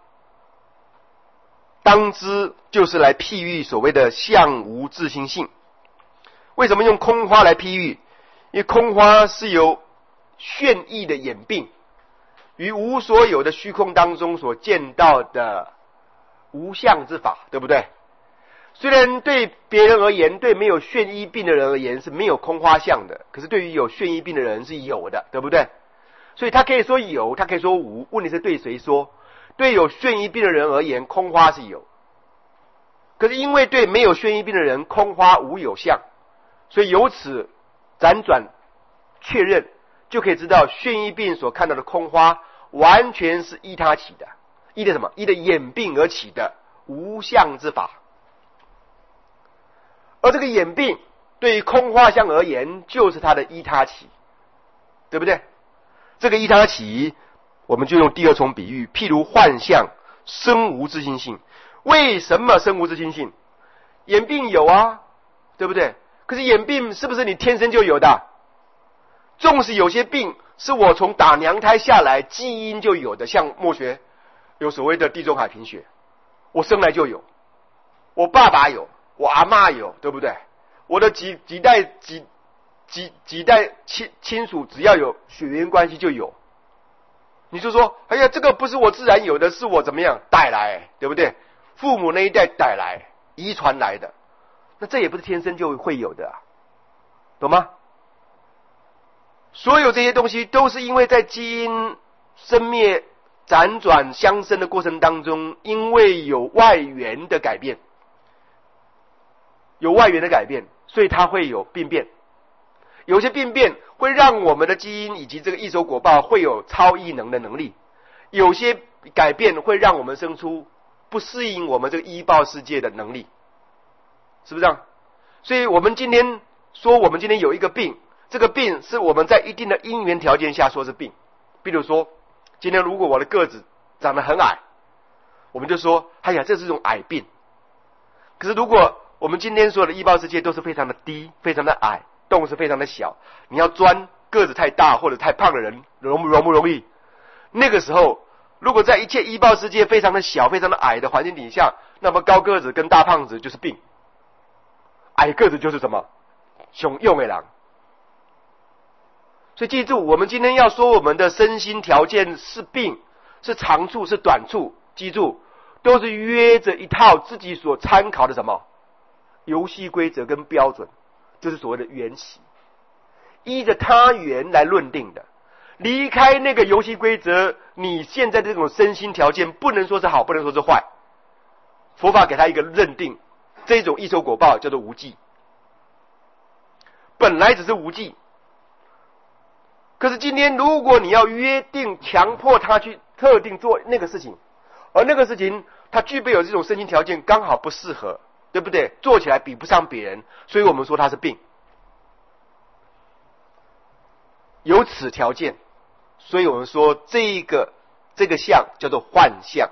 当知就是来譬喻所谓的相无自性性。为什么用空花来譬喻？因为空花是由眩意的演病，于无所有的虚空当中所见到的无相之法，对不对？虽然对别人而言，对没有眩意病的人而言是没有空花相的，可是对于有眩意病的人是有的，对不对？所以他可以说有，他可以说无，问题是对谁说？对有眩意病的人而言，空花是有，可是因为对没有眩意病的人，空花无有相，所以由此辗转确认，就可以知道眩意病所看到的空花完全是依他起的，依的什么？依的演病而起的无相之法。而这个演病对于空花相而言，就是它的依他起，对不对？这个依他起，我们就用第二重比喻，譬如幻象生无自性性。为什么生无自性性？眼病有啊，对不对？可是眼病是不是你天生就有的？纵使有些病是我从打娘胎下来基因就有的，像末学有所谓的地中海贫血，我生来就有，我爸爸有，我阿嬷有，对不对？我的几代亲属只要有血缘关系就有。你就说，哎呀，这个不是我自然有的，是我怎么样带来，对不对？父母那一代带来，遗传来的，那这也不是天生就会有的，懂吗？所有这些东西都是因为在基因生灭辗转相生的过程当中，因为有外缘的改变，所以它会有病变。有些病变会让我们的基因以及这个异熟果报会有超异能的能力，有些改变会让我们生出不适应我们这个依报世界的能力，是不是这样？所以我们今天说我们今天有一个病，这个病是我们在一定的因缘条件下说是病。比如说今天如果我的个子长得很矮，我们就说哎呀这是一种矮病。可是如果我们今天所有的依报世界都是非常的低，非常的矮，洞是非常的小，你要钻个子太大或者太胖的人容不容易？那个时候如果在一切依报世界非常的小非常的矮的环境底下，那么高个子跟大胖子就是病，矮个子就是什么雄勇的人。所以记住，我们今天要说我们的身心条件是病，是长处是短处，记住都是约着一套自己所参考的什么游戏规则跟标准，就是所谓的缘起，依着他缘来论定的。离开那个游戏规则，你现在的这种身心条件不能说是好，不能说是坏。佛法给他一个认定，这种易受果报叫做无记，本来只是无记。可是今天如果你要约定强迫他去特定做那个事情，而那个事情他具备有这种身心条件刚好不适合，对不对？做起来比不上别人，所以我们说他是病。有此条件，所以我们说这个相叫做幻相。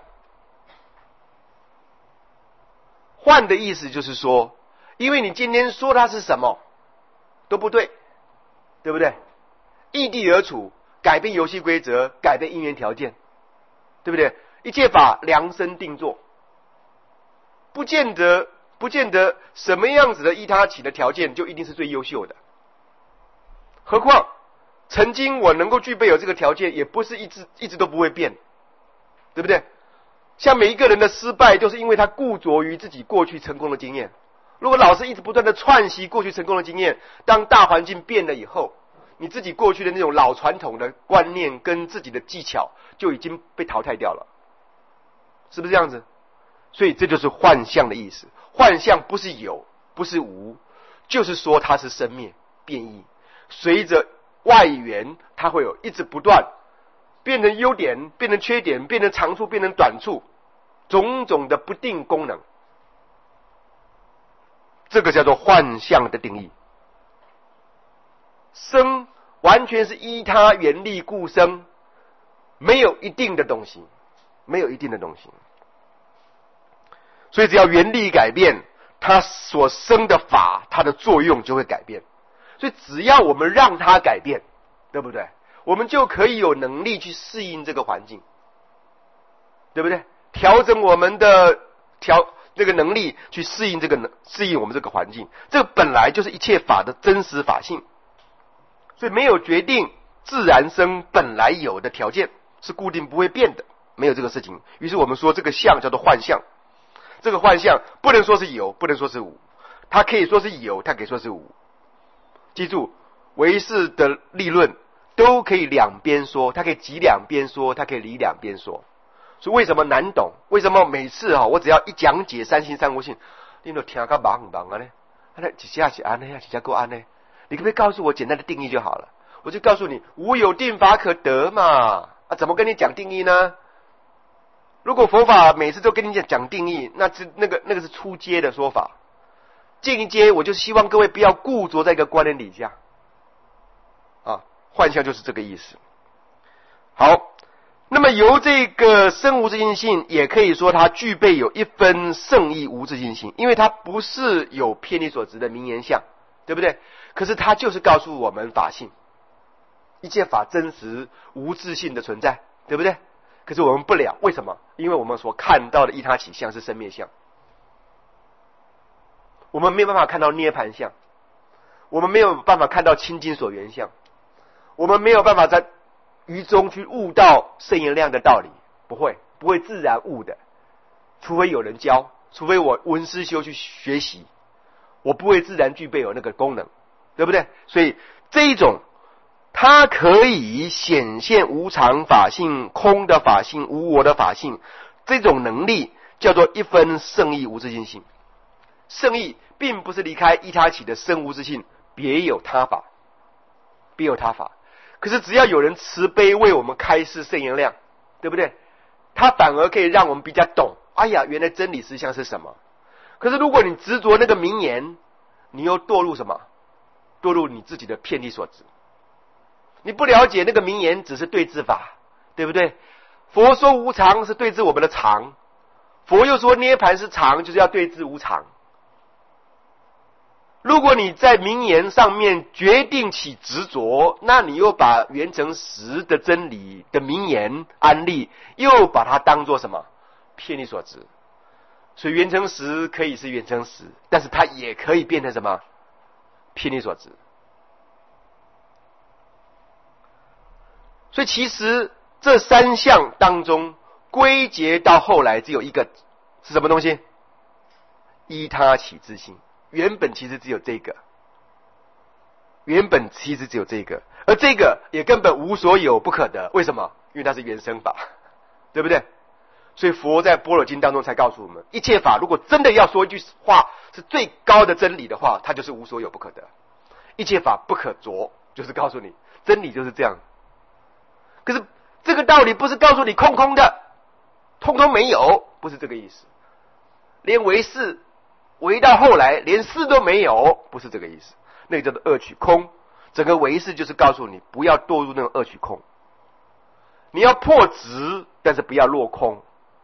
幻的意思就是说，因为你今天说它是什么都不对，对不对？异地而处，改变游戏规则，改变因缘条件，对不对？一切法量身定做，不见得什么样子的依他起的条件就一定是最优秀的。何况曾经我能够具备有这个条件，也不是一直都不会变，对不对？像每一个人的失败，都是因为他固着于自己过去成功的经验。如果老是一直不断的串习过去成功的经验，当大环境变了以后，你自己过去的那种老传统的观念跟自己的技巧就已经被淘汰掉了，是不是这样子？所以这就是幻相的意思。幻相不是有，不是无，就是说它是生灭变异，随着外缘它会有一直不断变成优点，变成缺点，变成长处，变成短处，种种的不定功能，这个叫做幻相的定义。生完全是依他缘力故生，没有一定的东西，没有一定的东西。所以只要缘力改变，它所生的法，它的作用就会改变。所以只要我们让它改变，对不对？我们就可以有能力去适应这个环境，对不对？调整我们的这个能力去适应我们这个环境，这个本来就是一切法的真实法性。所以没有决定自然生本来有的条件，是固定不会变的，没有这个事情。于是我们说这个相叫做幻相。这个幻相不能说是有，不能说是无，它可以说是有，它可以说是无。记住，唯识的立论都可以两边说，它可以集两边说，它可以离两边说。所以为什么难懂？为什么每次我只要一讲解三心三无性，你都听个茫茫啊呢？一下是安呢，一下够安呢？你可不可以告诉我简单的定义就好了？我就告诉你，无有定法可得嘛。怎么跟你讲定义呢？如果佛法每次都跟你讲定义，那个是初阶的说法。进一阶，我就希望各位不要固着在一个观念底下。幻相就是这个意思。好，那么由这个生无自性性，也可以说它具备有一分圣义无自性性，因为它不是有偏离所执的名言相，对不对？可是它就是告诉我们法性，一切法真实无自性的存在，对不对？可是我们不了，为什么？因为我们所看到的依他起相是生灭相，我们没有办法看到涅槃相，我们没有办法看到清净所缘相，我们没有办法在于中去悟到圣言量的道理，不会自然悟的，除非有人教，除非我闻思修去学习，我不会自然具备有那个功能，对不对？所以这一种它可以显现无常法性、空的法性、无我的法性，这种能力叫做一分圣义无自性性。圣义并不是离开依他起的生无自性，别有他法，别有他法。可是只要有人慈悲为我们开示圣言量，对不对？ 它反而可以让我们比较懂，哎呀，原来真理实相是什么。可是如果你执着那个名言，你又堕入什么？堕入你自己的偏离所执。你不了解那个名言只是对治法，对不对？佛说无常是对治我们的常，佛又说涅槃是常，就是要对治无常。如果你在名言上面决定起执着，那你又把圆成实的真理的名言安立，又把它当作什么？偏离所执。所以圆成实可以是圆成实，但是它也可以变成什么？偏离所执。所以其实这三项当中归结到后来只有一个是什么东西？依他起自性。原本其实只有这个，原本其实只有这个，而这个也根本无所有不可得。为什么？因为它是原生法，对不对？所以佛在般若经当中才告诉我们，一切法如果真的要说一句话是最高的真理的话，它就是无所有不可得，一切法不可着，就是告诉你真理就是这样。可是这个道理不是告诉你空空的，通通没有，不是这个意思。连唯识唯到后来连事都没有，不是这个意思，那个叫做二取空。整个唯识就是告诉你不要堕入那种二取空，你要破执，但是不要落空。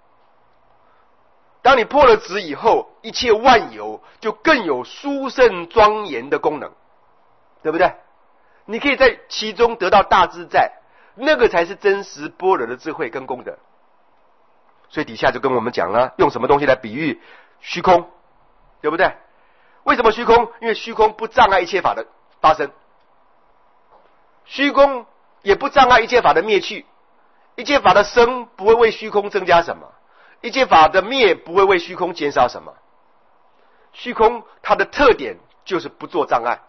当你破了执以后，一切万有就更有殊胜庄严的功能，对不对？你可以在其中得到大自在，那个才是真实般若的智慧跟功德。所以底下就跟我们讲了，用什么东西来比喻虚空，对不对？为什么虚空？因为虚空不障碍一切法的发生，虚空也不障碍一切法的灭去，一切法的生不会为虚空增加什么，一切法的灭不会为虚空减少什么。虚空它的特点就是不做障碍。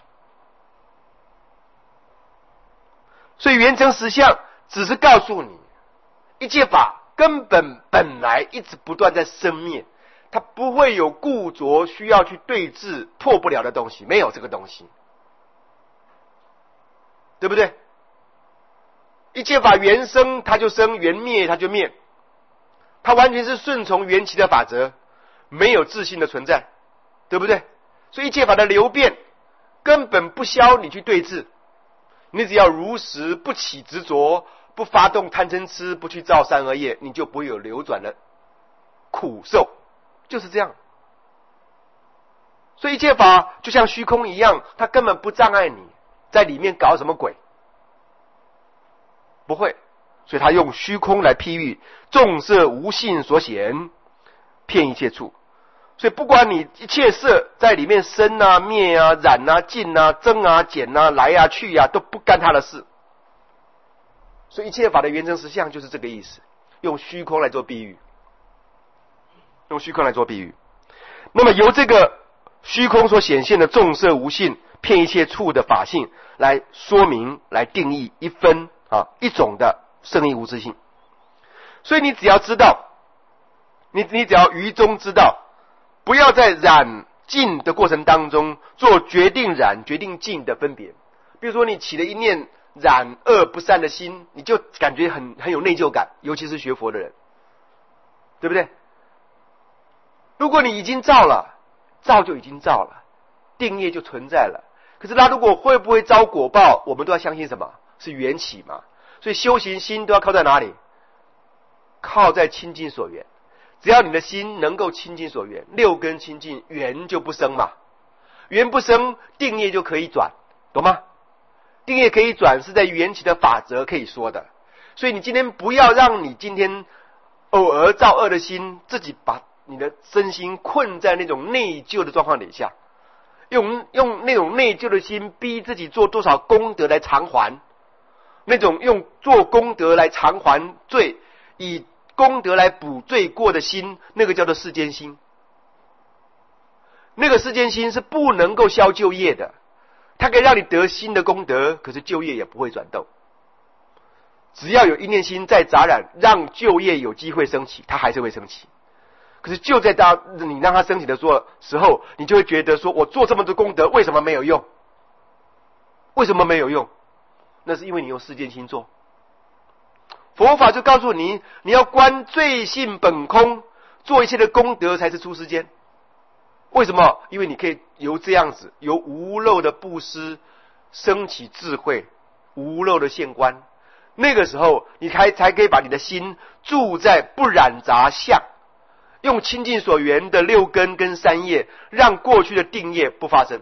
所以圆成实相只是告诉你，一切法根本本来一直不断在生灭，它不会有固着需要去对治破不了的东西，没有这个东西，对不对？一切法原生它就生，原灭它就灭，它完全是顺从缘起的法则，没有自性的存在，对不对？所以一切法的流变根本不需要你去对治，你只要如实不起执着，不发动贪嗔痴，不去造善恶业，你就不会有流转的苦受，就是这样。所以一切法就像虚空一样，它根本不障碍你在里面搞什么鬼，不会。所以他用虚空来譬喻众色无性所显，遍一切处。所以不管你一切色在里面生啊、灭啊、染啊、尽啊、增啊、减啊、来啊、去啊，都不干他的事。所以一切法的圆成实相就是这个意思，用虚空来做比喻，用虚空来做比喻。那么由这个虚空所显现的众色无性、遍一切处的法性来说明、来定义一分一种的圣义无自性。所以你只要知道，你只要于中知道，不要在染净的过程当中做决定染决定净的分别。比如说你起了一念染恶不善的心，你就感觉很有内疚感，尤其是学佛的人，对不对？如果你已经造了，造就已经造了，定业就存在了。可是它如果会不会招果报，我们都要相信什么？是缘起嘛。所以修行心都要靠在哪里？靠在清净所缘。只要你的心能够清净所缘，六根清净，缘就不生嘛。缘不生，定业就可以转，懂吗？定业可以转是在缘起的法则可以说的。所以你今天不要让你今天偶尔造恶的心，自己把你的身心困在那种内疚的状况底下，用那种内疚的心逼自己做多少功德来偿还，那种用做功德来偿还罪，以功德来补罪过的心，那个叫做世间心。那个世间心是不能够消旧业的，它可以让你得新的功德，可是旧业也不会转动。只要有一念心在杂染，让旧业有机会升起，它还是会升起。可是就在你让它升起的时候，你就会觉得说，我做这么多功德为什么没有用？为什么没有用？那是因为你用世间心做。 佛法就告诉你，你要观罪性本空，做一切的功德才是出世间。为什么？因为你可以由这样子，由无漏的布施升起智慧，无漏的现观。那个时候，你才可以把你的心住在不染杂相，用清净所缘的六根跟三业，让过去的定业不发生。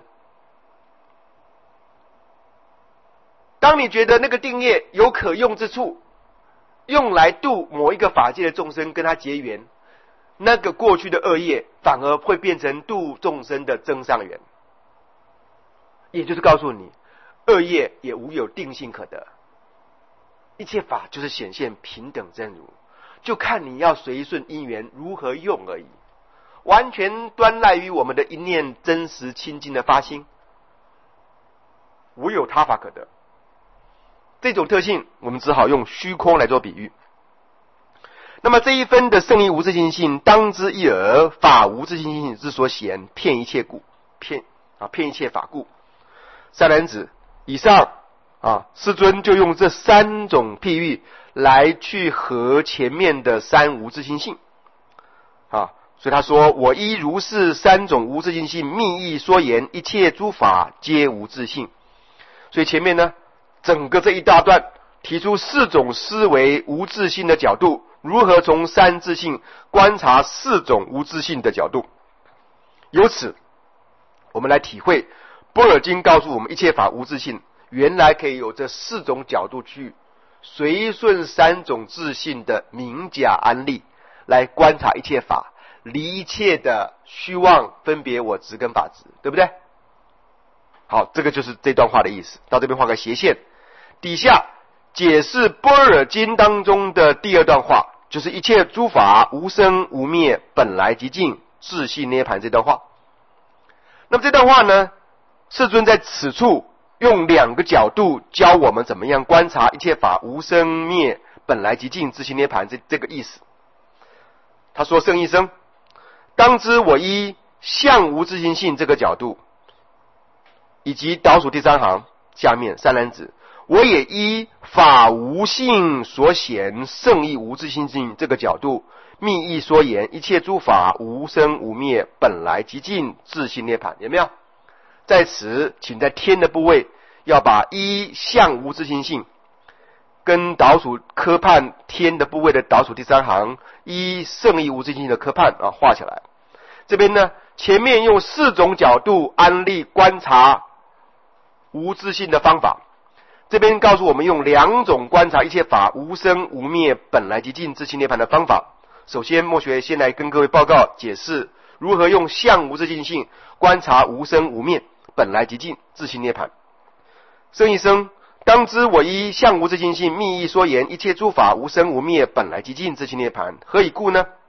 当你觉得那个定业有可用之处，用来度某一个法界的众生，跟他结缘，那个过去的恶业反而会变成度众生的增上缘。也就是告诉你，恶业也无有定性可得，一切法就是显现平等真如，就看你要随顺因缘如何用而已，完全端赖于我们的一念真实清净的发心，无有他法可得。这种特性我们只好用虚空来做比喻。那么这一分的圣义无自性性，当知一耳法无自性性之所显，骗一切故，骗一切法故。善男子，以上世尊就用这三种譬喻来去合前面的三无自性性所以他说，我依如是三种无自性性密意说言，一切诸法皆无自性。所以前面呢，整个这一大段提出四种思维无自性的角度，如何从三自性观察四种无自性的角度。由此我们来体会般若经告诉我们一切法无自性，原来可以有这四种角度去随顺三种自性的明假安立来观察一切法，离一切的虚妄分别我执跟法执，对不对？好，这个就是这段话的意思。到这边画个斜线，底下解释般若经当中的第二段话，就是一切诸法无生无灭，本来即净，自性涅槃这段话。那么这段话呢，世尊在此处用两个角度教我们怎么样观察一切法无生灭，本来即净，自性涅槃这个意思。他说，圣一生，当知我依相无自性性这个角度，以及倒数第三行下面善男子，我也依法无性所显圣义无自性性这个角度，密意说言，一切诸法无生无灭，本来即净，自性涅槃。有没有？在此请在天的部位要把依相无自性性跟倒数科判天的部位的倒数第三行依圣义无自性性的科判画起来。这边呢，前面用四种角度安立观察无自性的方法，这边告诉我们用两种观察一切法无生无灭，本来即净，自性涅槃的方法。首先墨学先来跟各位报告解释如何用相无自性性观察无生无灭，本来即净，自性涅槃。圣一生，当知我依相无自性性密意说言，一切诸法无生无灭，本来即净，自性涅槃。何以故呢？